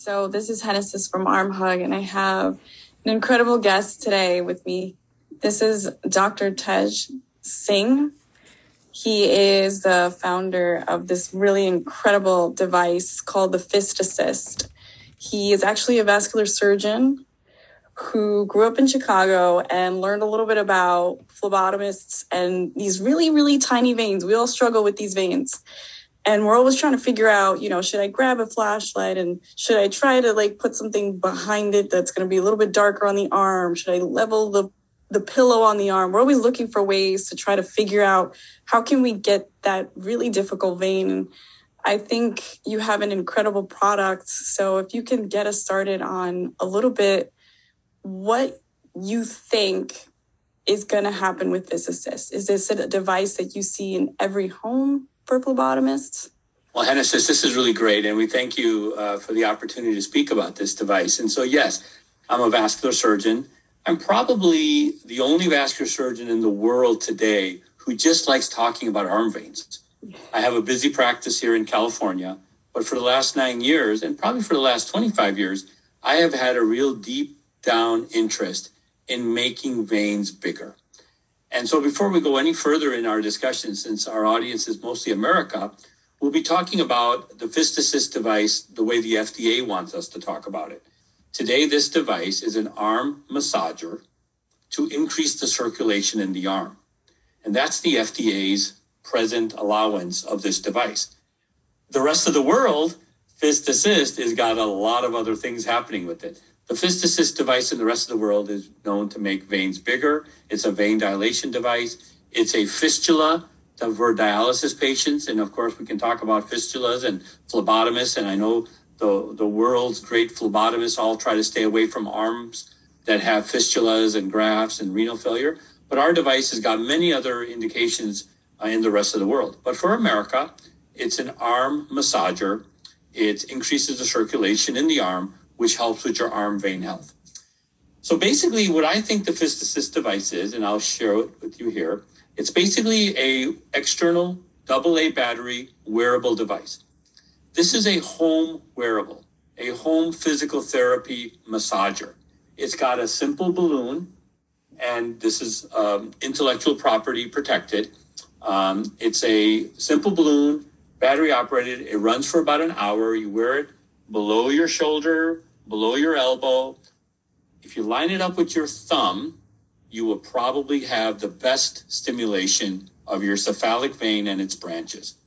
So this is Genesis from Arm Hug, and I have an incredible guest today with me. This is Dr. Tej Singh. He is the founder of this really incredible device called the Fist Assist. He is actually a vascular surgeon who grew up in Chicago and learned a little bit about phlebotomists and these really, really tiny veins. We all struggle with these veins. And we're always trying to figure out, should I grab a flashlight and should I try to put something behind it that's going to be a little bit darker on the arm? Should I level the pillow on the arm? We're always looking for ways to try to figure out how can we get that really difficult vein. And I think you have an incredible product. So if you can get us started on a little bit what you think is going to happen with this assist. Is this a device that you see in every home for phlebotomists? Well, Genesis, this is really great, and we thank you for the opportunity to speak about this device. And so, yes, I'm a vascular surgeon. I'm probably the only vascular surgeon in the world today who just likes talking about arm veins. I have a busy practice here in California, but for the last 9 years, and probably for the last 25 years, I have had a real deep down interest in making veins bigger. And so before we go any further in our discussion, since our audience is mostly America, we'll be talking about the Fist Assist device the way the FDA wants us to talk about it. Today, this device is an arm massager to increase the circulation in the arm. And that's the FDA's present allowance of this device. The rest of the world, Fist Assist, has got a lot of other things happening with it. The Fist Assist device in the rest of the world is known to make veins bigger. It's a vein dilation device. It's a fistula for dialysis patients. And of course, we can talk about fistulas and phlebotomists. And I know the world's great phlebotomists all try to stay away from arms that have fistulas and grafts and renal failure. But our device has got many other indications in the rest of the world. But for America, it's an arm massager. It increases the circulation in the arm, which helps with your arm vein health. So basically what I think the Fist Assist device is, and I'll share it with you here, it's basically a external AA battery wearable device. This is a home wearable, a home physical therapy massager. It's got a simple balloon, and this is intellectual property protected. It's a simple balloon, battery operated. It runs for about an hour. You wear it below your shoulder, below your elbow. If you line it up with your thumb, you will probably have the best stimulation of your cephalic vein and its branches.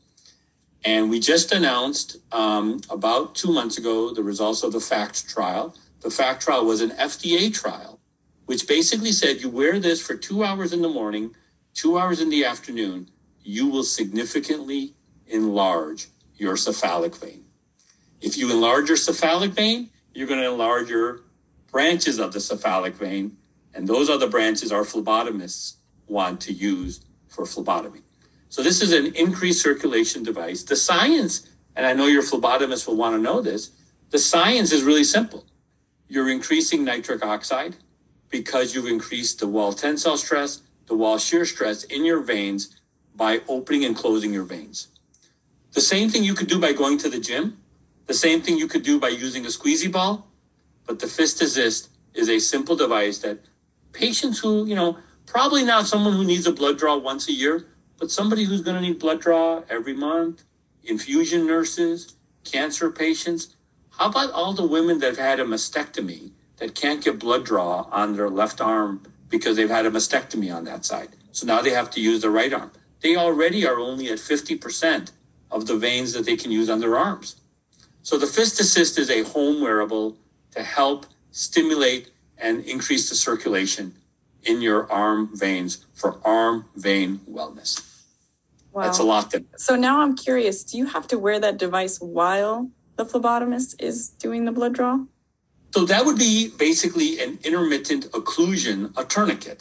And we just announced about 2 months ago the results of the FACT trial. The FACT trial was an FDA trial, which basically said you wear this for 2 hours in the morning, 2 hours in the afternoon, you will significantly enlarge your cephalic vein. If you enlarge your cephalic vein, you're going to enlarge your branches of the cephalic vein, and those other branches our phlebotomists want to use for phlebotomy. So this is an increased circulation device. The science, and I know your phlebotomist will want to know this, the science is really simple. You're increasing nitric oxide because you've increased the wall tensile stress, the wall shear stress in your veins by opening and closing your veins. The same thing you could do by going to the gym, the same thing you could do by using a squeezy ball, but the Fist Assist is a simple device that patients who, probably not someone who needs a blood draw once a year, but somebody who's going to need blood draw every month, infusion nurses, cancer patients. How about all the women that have had a mastectomy that can't get blood draw on their left arm because they've had a mastectomy on that side? So now they have to use the right arm. They already are only at 50% of the veins that they can use on their arms. So the Fist Assist is a home wearable to help stimulate and increase the circulation in your arm veins for arm vein wellness. Wow. That's a lot. So now I'm curious, do you have to wear that device while the phlebotomist is doing the blood draw? So that would be basically an intermittent occlusion, a tourniquet.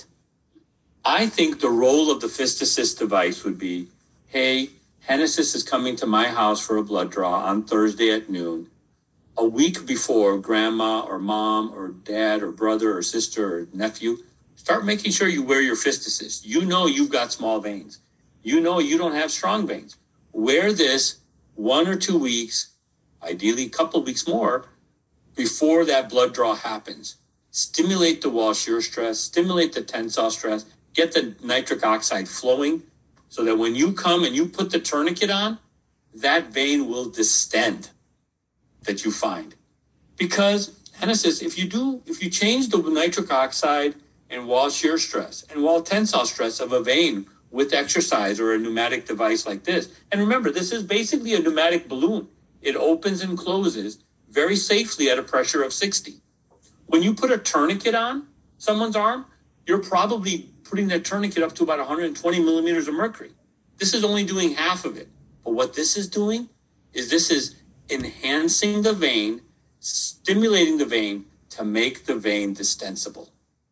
I think the role of the Fist Assist device would be, hey, Genesis is coming to my house for a blood draw on Thursday at noon. A week before, grandma or mom or dad or brother or sister or nephew, start making sure you wear your Fist Assist. You know you've got small veins. You know you don't have strong veins. Wear this 1 or 2 weeks, ideally a couple weeks more, before that blood draw happens. Stimulate the wall shear stress, stimulate the tensile stress, get the nitric oxide flowing so that when you come and you put the tourniquet on, that vein will distend that you find. Because, Hannah says, if you change the nitric oxide and wall shear stress and wall tensile stress of a vein with exercise or a pneumatic device like this, and remember, this is basically a pneumatic balloon. It opens and closes very safely at a pressure of 60. When you put a tourniquet on someone's arm, you're probably putting that tourniquet up to about 120 millimeters of mercury. This is only doing half of it. But what this is doing is this is enhancing the vein, stimulating the vein to make the vein distensible.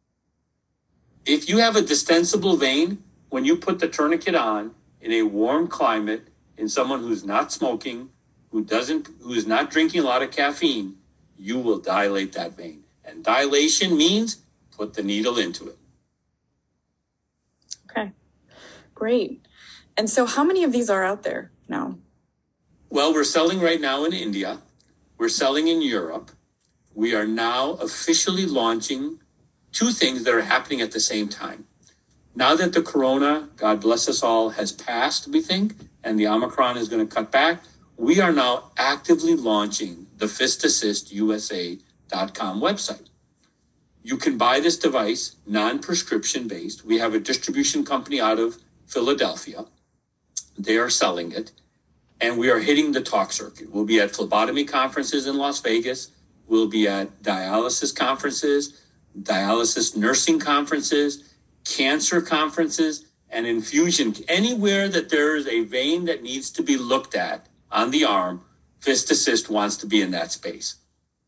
If you have a distensible vein, when you put the tourniquet on in a warm climate, in someone who's not smoking, who is not drinking a lot of caffeine, you will dilate that vein. And dilation means put the needle into it. Okay, great. And so how many of these are out there now? Well, we're selling right now in India. We're selling in Europe. We are now officially launching two things that are happening at the same time. Now that the corona, God bless us all, has passed, we think, and the Omicron is going to cut back, we are now actively launching the FistAssistUSA.com website. You can buy this device non-prescription based. We have a distribution company out of Philadelphia. They are selling it. And we are hitting the talk circuit. We'll be at phlebotomy conferences in Las Vegas. We'll be at dialysis conferences, dialysis nursing conferences, cancer conferences, and infusion. Anywhere that there is a vein that needs to be looked at on the arm, FistAssist wants to be in that space.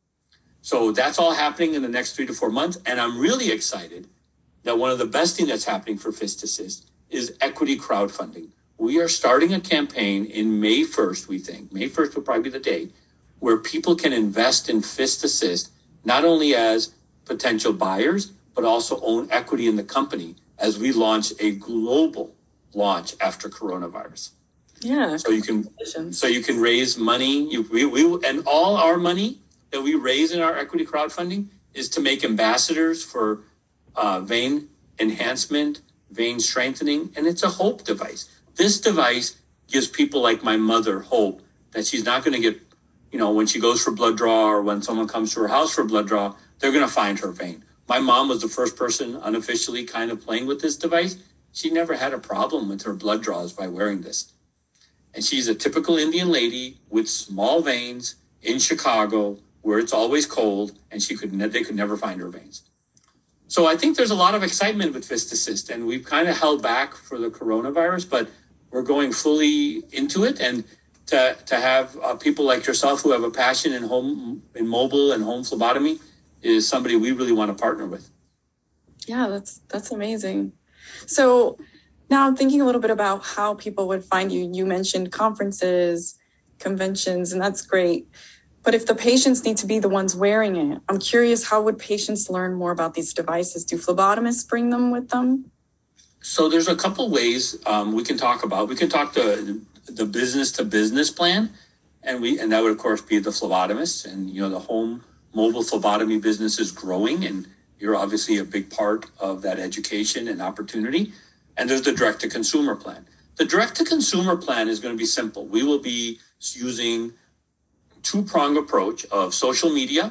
So that's all happening in the next 3 to 4 months. And I'm really excited that one of the best things that's happening for FistAssist is equity crowdfunding. We are starting a campaign in May 1st, we think. May 1st will probably be the date, where people can invest in FistAssist, not only as potential buyers, but also own equity in the company as we launch a global launch after coronavirus. Yeah. So you can raise money. And all our money that we raise in our equity crowdfunding is to make ambassadors for vein enhancement, vein strengthening, and it's a hope device. This device gives people like my mother hope that she's not going to get, when she goes for blood draw or when someone comes to her house for blood draw, they're going to find her vein. My mom was the first person unofficially kind of playing with this device. She never had a problem with her blood draws by wearing this. And she's a typical Indian lady with small veins in Chicago where it's always cold, and they could never find her veins. So I think there's a lot of excitement with FistAssist, and we've kind of held back for the coronavirus, but we're going fully into it. And to have people like yourself who have a passion in mobile and home phlebotomy is somebody we really want to partner with. Yeah, that's amazing. So now I'm thinking a little bit about how people would find you. You mentioned conferences, conventions, and that's great. But if the patients need to be the ones wearing it, I'm curious, how would patients learn more about these devices? Do phlebotomists bring them with them? So there's a couple ways we can talk about. We can talk to the business to business plan, and that would of course be the phlebotomists, and the home mobile phlebotomy business is growing, and you're obviously a big part of that education and opportunity. And there's the direct to consumer plan. The direct to consumer plan is going to be simple. We will be using two-prong approach of social media,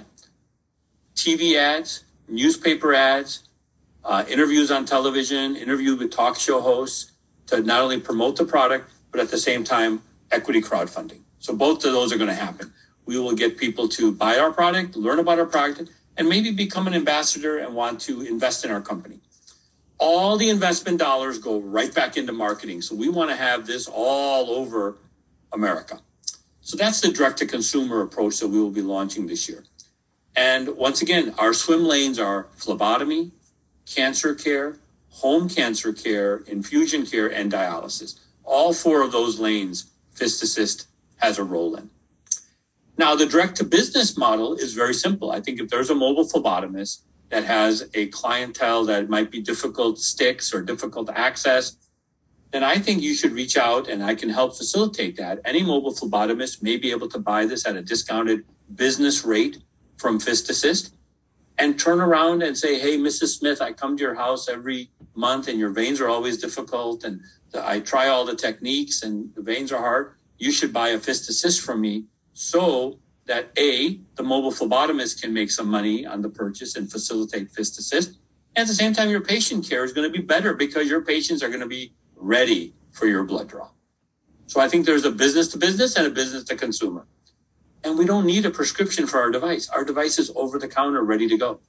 TV ads, newspaper ads, interviews on television, interviews with talk show hosts to not only promote the product, but at the same time, equity crowdfunding. So both of those are going to happen. We will get people to buy our product, learn about our product, and maybe become an ambassador and want to invest in our company. All the investment dollars go right back into marketing. So we want to have this all over America. So that's the direct-to-consumer approach that we will be launching this year. And once again, our swim lanes are phlebotomy, cancer care, home cancer care, infusion care, and dialysis. All four of those lanes, FistAssist has a role in. Now, the direct-to-business model is very simple. I think if there's a mobile phlebotomist that has a clientele that might be difficult sticks or difficult to access, then I think you should reach out and I can help facilitate that. Any mobile phlebotomist may be able to buy this at a discounted business rate from Fist Assist and turn around and say, hey, Mrs. Smith, I come to your house every month and your veins are always difficult and I try all the techniques and the veins are hard. You should buy a Fist Assist from me so that A, the mobile phlebotomist can make some money on the purchase and facilitate Fist Assist. And at the same time, your patient care is going to be better because your patients are going to be ready for your blood draw. So I think there's a business to business and a business to consumer. And we don't need a prescription for our device. Our device is over the counter, ready to go.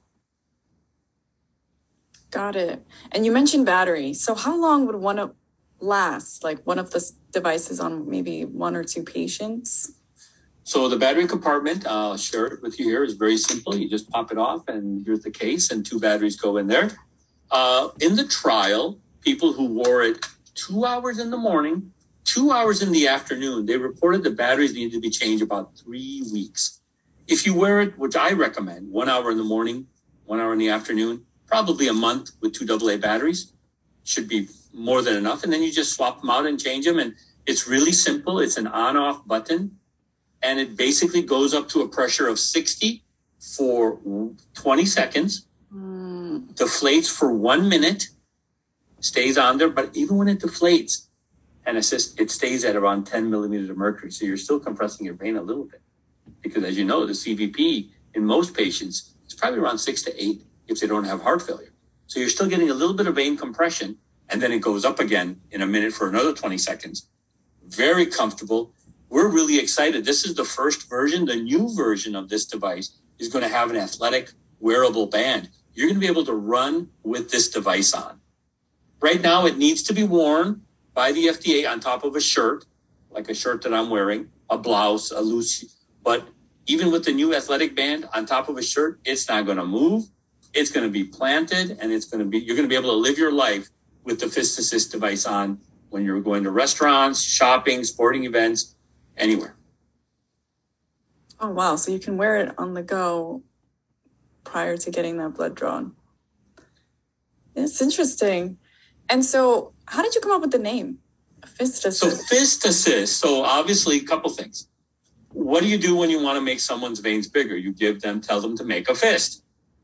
Got it. And you mentioned battery. So how long would one last, like one of the devices on maybe one or two patients? So the battery compartment, I'll share it with you here, is very simple. You just pop it off and here's the case and 2 batteries go in there. In the trial, people who wore it 2 hours in the morning, 2 hours in the afternoon, they reported the batteries needed to be changed about 3 weeks. If you wear it, which I recommend, 1 hour in the morning, 1 hour in the afternoon, probably a month with 2 AA batteries should be more than enough. And then you just swap them out and change them. And it's really simple. It's an on-off button. And it basically goes up to a pressure of 60 for 20 seconds, deflates for 1 minute, stays on there. But even when it deflates, and it stays at around 10 millimeters of mercury. So you're still compressing your vein a little bit. Because as you know, the CVP in most patients is probably around 6 to 8 if they don't have heart failure. So you're still getting a little bit of vein compression, and then it goes up again in a minute for another 20 seconds. Very comfortable. We're really excited. This is the first version. The new version of this device is going to have an athletic wearable band. You're going to be able to run with this device on. Right now, it needs to be worn by the FDA on top of a shirt, like a shirt that I'm wearing, a blouse, a loose. But even with the new athletic band on top of a shirt, it's not going to move. It's going to be planted, and you're going to be able to live your life with the Fist Assist device on when you're going to restaurants, shopping, sporting events, anywhere. Oh, wow. So you can wear it on the go prior to getting that blood drawn. It's interesting. And so how did you come up with the name? Fist Assist. So Fist Assist. So obviously a couple things. What do you do when you want to make someone's veins bigger? You tell them to make a fist.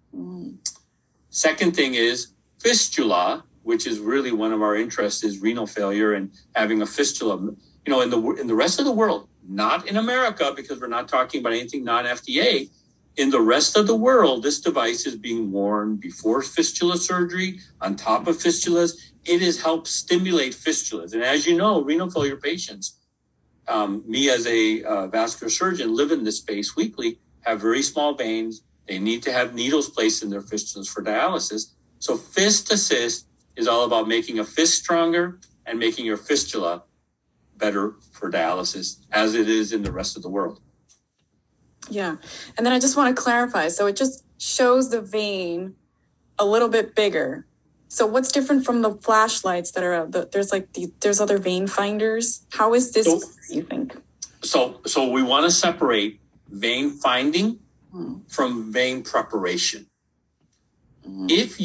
Second thing is fistula, which is really one of our interests, is renal failure and having a fistula. You know, in the rest of the world, not in America, because we're not talking about anything non-FDA. In the rest of the world, this device is being worn before fistula surgery, on top of fistulas. It has helped stimulate fistulas. And as you know, renal failure patients, me as a vascular surgeon, live in this space weekly, have very small veins. They need to have needles placed in their fistulas for dialysis. So Fist Assist is all about making a fist stronger and making your fistula better for dialysis, as it is in the rest of the world. Yeah. And then I just want to clarify. So it just shows the vein a little bit bigger. So what's different from the flashlights that are there's other vein finders? How is this, you think? So we want to separate vein finding from vein preparation. If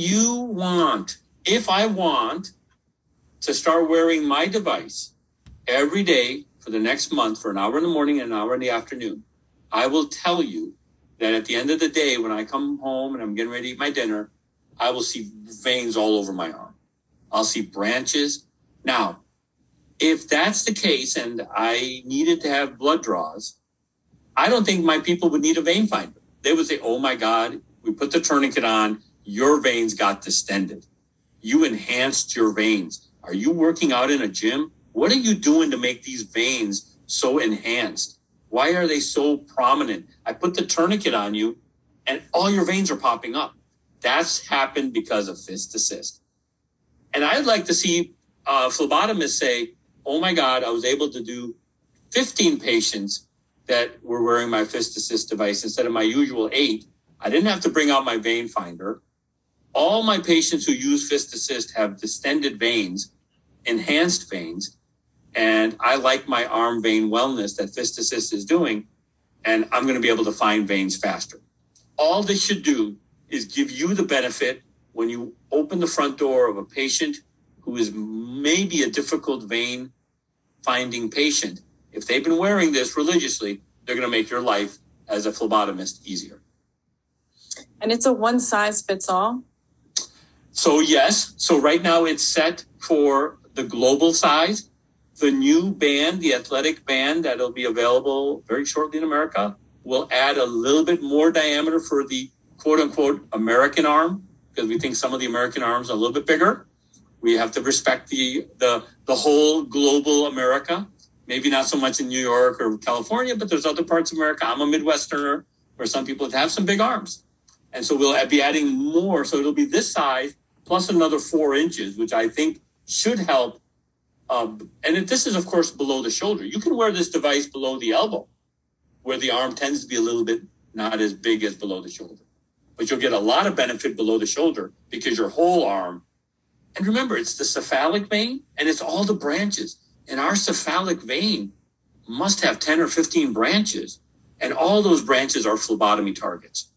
I want to start wearing my device every day for the next month for an hour in the morning and an hour in the afternoon, I will tell you that at the end of the day, when I come home and I'm getting ready to eat my dinner, I will see veins all over my arm. I'll see branches. Now, if that's the case and I needed to have blood draws, I don't think my people would need a vein finder. They would say, oh my God, we put the tourniquet on, your veins got distended. You enhanced your veins. Are you working out in a gym? What are you doing to make these veins so enhanced? Why are they so prominent? I put the tourniquet on you and all your veins are popping up. That's happened because of Fist Assist. And I'd like to see phlebotomists say, oh my God, I was able to do 15 patients that were wearing my Fist Assist device instead of my usual 8. I didn't have to bring out my vein finder. All my patients who use Fist Assist have distended veins, enhanced veins, and I like my arm vein wellness that Fist Assist is doing, and I'm going to be able to find veins faster. All this should do is give you the benefit when you open the front door of a patient who is maybe a difficult vein finding patient. If they've been wearing this religiously, they're going to make your life as a phlebotomist easier. And it's a one size fits all? So yes. So right now it's set for the global size. The new band, the athletic band that'll be available very shortly in America, will add a little bit more diameter for the quote unquote American arm, because we think some of the American arms are a little bit bigger. We have to respect the whole global America. Maybe not so much in New York or California, but there's other parts of America. I'm a Midwesterner where some people have some big arms. And so we'll be adding more. So it'll be this size plus another 4 inches, which I think should help. This is, of course, below the shoulder. You can wear this device below the elbow, where the arm tends to be a little bit not as big as below the shoulder. But you'll get a lot of benefit below the shoulder because your whole arm. And remember, it's the cephalic vein and it's all the branches. And our cephalic vein must have 10 or 15 branches. And all those branches are phlebotomy targets.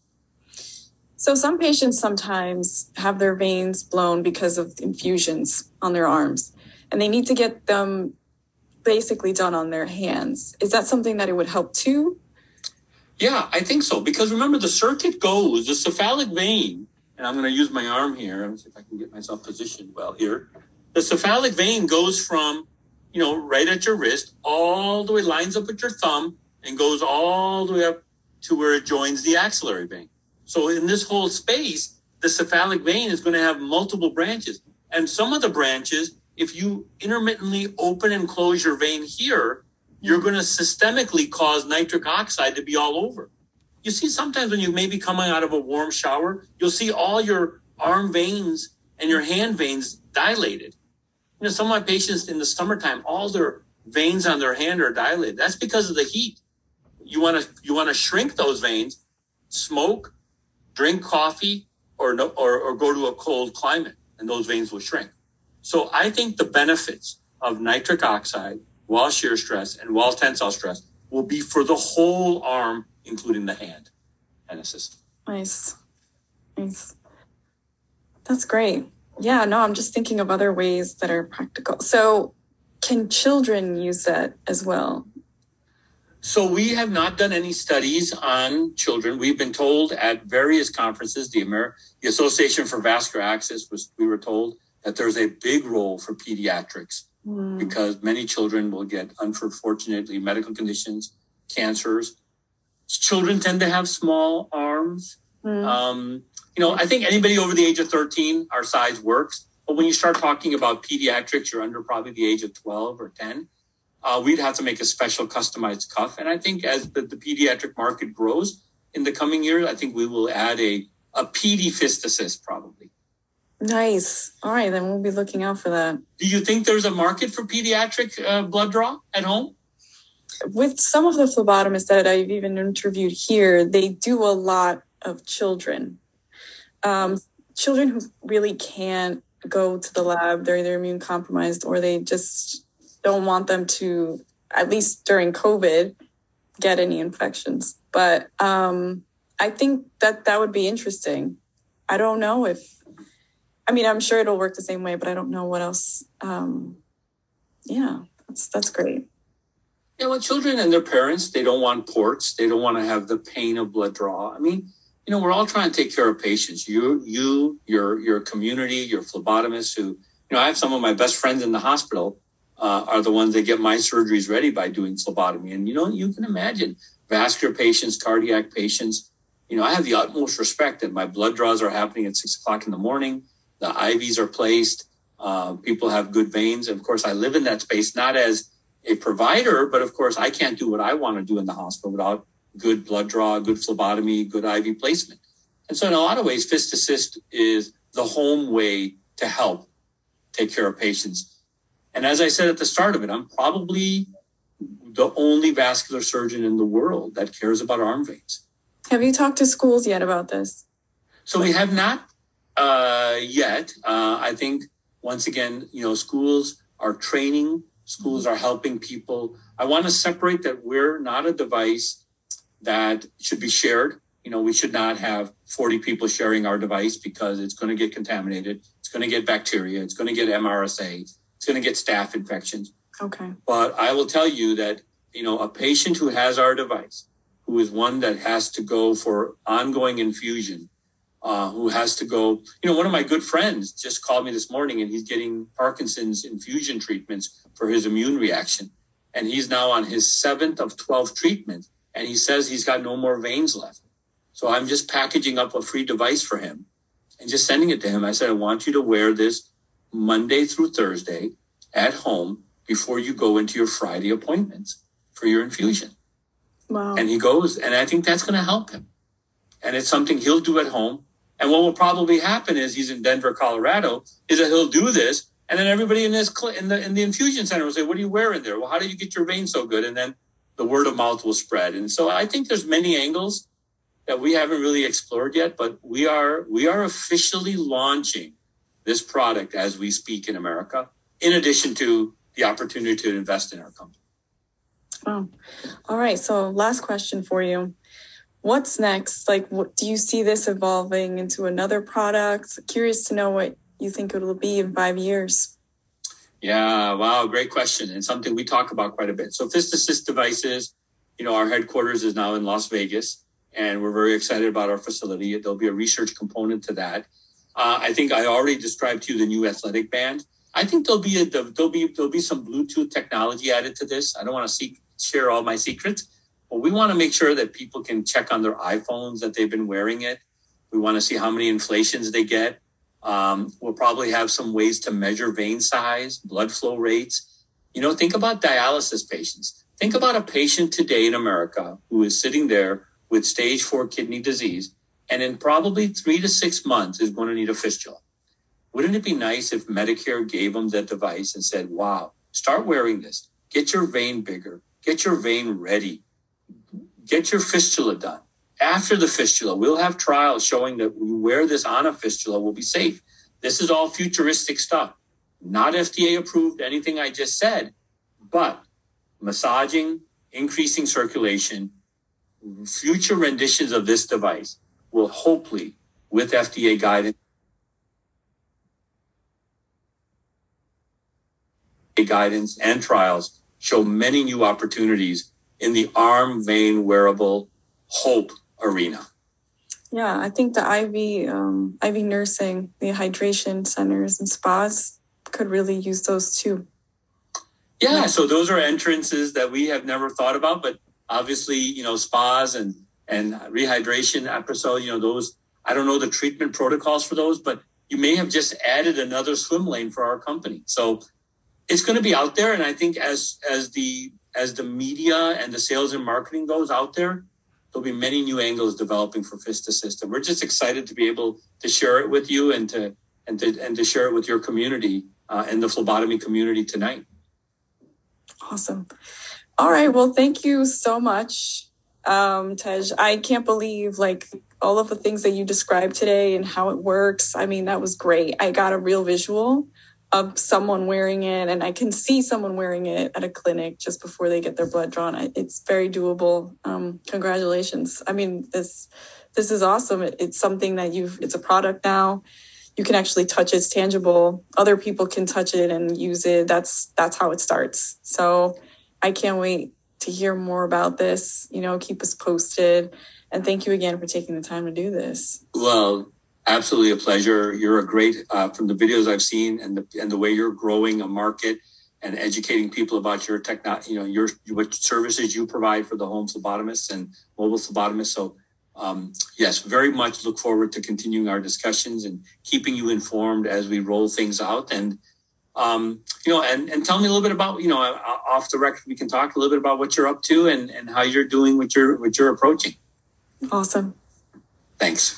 So some patients sometimes have their veins blown because of infusions on their arms, and they need to get them basically done on their hands. Is that something that it would help too? Yeah, I think so. Because remember, the circuit goes, the cephalic vein, and I'm going to use my arm here. Let me see if I can get myself positioned well here. The cephalic vein goes from, right at your wrist, all the way, lines up with your thumb, and goes all the way up to where it joins the axillary vein. So in this whole space, the cephalic vein is going to have multiple branches. And some of the branches, if you intermittently open and close your vein here, you're going to systemically cause nitric oxide to be all over. You see, sometimes when you may be coming out of a warm shower, you'll see all your arm veins and your hand veins dilated. Some of my patients in the summertime, all their veins on their hand are dilated. That's because of the heat. You want to shrink those veins, smoke, drink coffee, or go to a cold climate, and those veins will shrink. So I think the benefits of nitric oxide while shear stress and while tensile stress will be for the whole arm, including the hand and the system. Nice. That's great. Yeah, no, I'm just thinking of other ways that are practical. So can children use that as well? So we have not done any studies on children. We've been told at various conferences, the Association for Vascular Access, we were told that there's a big role for pediatrics because many children will get, unfortunately, medical conditions, cancers. Children tend to have small arms. I think anybody over the age of 13, our size works. But when you start talking about pediatrics, you're under probably the age of 12 or 10. We'd have to make a special customized cuff. And I think as the pediatric market grows in the coming years, I think we will add a PD fist assist probably. Nice. All right, then we'll be looking out for that. Do you think there's a market for pediatric blood draw at home? With some of the phlebotomists that I've even interviewed here, they do a lot of children. Children who really can't go to the lab, they're either immune compromised or they just don't want them to, at least during COVID, get any infections. But I think that would be interesting. I don't know I'm sure it'll work the same way, but I don't know what else. That's great. Yeah, well, children and their parents, they don't want ports. They don't want to have the pain of blood draw. We're all trying to take care of patients. Your community, your phlebotomists who, I have some of my best friends in the hospital are the ones that get my surgeries ready by doing phlebotomy. And, you can imagine vascular patients, cardiac patients. I have the utmost respect that my blood draws are happening at 6:00 in the morning. The IVs are placed. People have good veins. And of course, I live in that space, not as a provider, but of course, I can't do what I want to do in the hospital without good blood draw, good phlebotomy, good IV placement. And so in a lot of ways, fist assist is the home way to help take care of patients. And as I said at the start of it, I'm probably the only vascular surgeon in the world that cares about arm veins. Have you talked to schools yet about this? So we have not yet. I think, once again, schools are training. Schools are helping people. I want to separate that we're not a device that should be shared. We should not have 40 people sharing our device because it's going to get contaminated. It's going to get bacteria. It's going to get MRSA. It's going to get staph infections. Okay. But I will tell you that, a patient who has our device, who is one that has to go for ongoing infusion, who has to go. One of my good friends just called me this morning, and he's getting Parkinson's infusion treatments for his immune reaction. And he's now on his 7th of 12 treatment. And he says he's got no more veins left. So I'm just packaging up a free device for him and just sending it to him. I said, I want you to wear this Monday through Thursday at home before you go into your Friday appointments for your infusion. Wow. And he goes, and I think that's going to help him. And it's something he'll do at home. And what will probably happen is he's in Denver, Colorado, is that he'll do this. And then everybody in the infusion center will say, what are you wearing there? Well, how did you get your veins so good? And then the word of mouth will spread. And so I think there's many angles that we haven't really explored yet, but we are officially launching this product as we speak in America, in addition to the opportunity to invest in our company. Oh, all right. So last question for you. What's next? What do you see this evolving into another product? Curious to know what you think it will be in 5 years. Yeah, wow, great question. And something we talk about quite a bit. So Fist Assist Devices, our headquarters is now in Las Vegas, and we're very excited about our facility. There'll be a research component to that. I think I already described to you the new athletic band. I think there'll be some Bluetooth technology added to this. I don't want to share all my secrets, but we want to make sure that people can check on their iPhones that they've been wearing it. We want to see how many inflations they get. We'll probably have some ways to measure vein size, blood flow rates. Think about dialysis patients. Think about a patient today in America who is sitting there with stage 4 kidney disease, and in probably 3 to 6 months is going to need a fistula. Wouldn't it be nice if Medicare gave them that device and said, wow, start wearing this. Get your vein bigger. Get your vein ready. Get your fistula done. After the fistula, we'll have trials showing that we wear this on a fistula will be safe. This is all futuristic stuff. Not FDA approved, anything I just said, but massaging, increasing circulation, future renditions of this device will hopefully, with FDA guidance and trials, show many new opportunities in the arm vein wearable hope arena. Yeah, I think the IV nursing, the hydration centers and spas could really use those too. Yeah, so those are entrances that we have never thought about, but obviously, spas and rehydration episode, those, I don't know the treatment protocols for those, but you may have just added another swim lane for our company. So it's going to be out there. And I think as the media and the sales and marketing goes out there, there'll be many new angles developing for Fist Assist. We're just excited to be able to share it with you and to share it with your community and the phlebotomy community tonight. Awesome. All right. Well, thank you so much, Tej. I can't believe all of the things that you described today and how it works. I mean, that was great. I got a real visual of someone wearing it, and I can see someone wearing it at a clinic just before they get their blood drawn. It's very doable. Congratulations. I mean, this is awesome. It's something that it's a product now. You can actually touch it. It's tangible. Other people can touch it and use it. That's how it starts. So I can't wait to hear more about this. Keep us posted. And thank you again for taking the time to do this. Well, absolutely a pleasure. You're a great, from the videos I've seen and the way you're growing a market and educating people about your technology, what services you provide for the home phlebotomists and mobile phlebotomists. So, yes, very much look forward to continuing our discussions and keeping you informed as we roll things out. And, and tell me a little bit about, off the record, we can talk a little bit about what you're up to and how you're doing what you're approaching. Awesome. Thanks.